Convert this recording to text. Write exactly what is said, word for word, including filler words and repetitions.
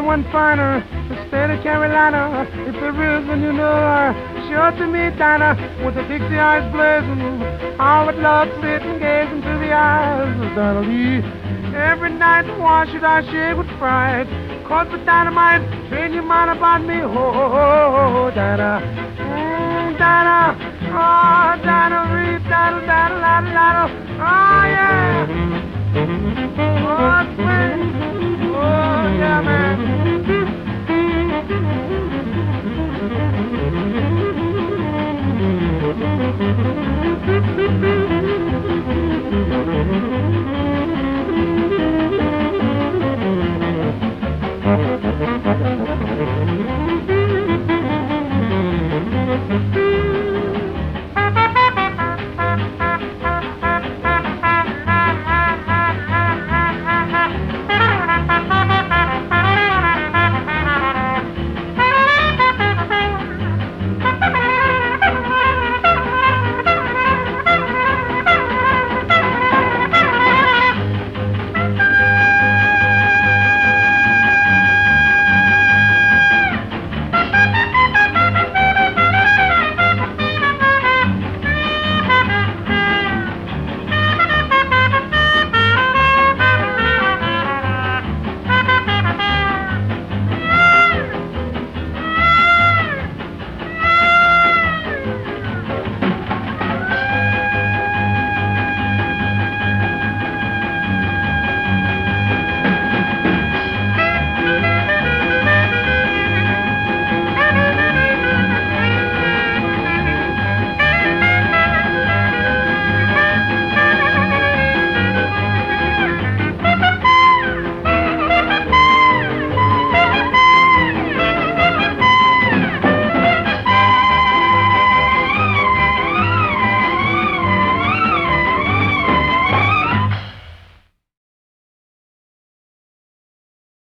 one finer, the state of Carolina. If there is one you know her, sure to me, Dinah, with the Dixie eyes blazing. I would love to sit and gaze into the eyes of Dinah Lee. Every night, why should I shake with pride? Cause the dynamite, train your mind about me. Oh, oh, oh, oh, Dinah. Mm, Dinah. Oh, Dinah Reed, Dinah, Dinah, Dinah, Dinah. Oh, yeah. Oh, swing. Oh, yeah, man.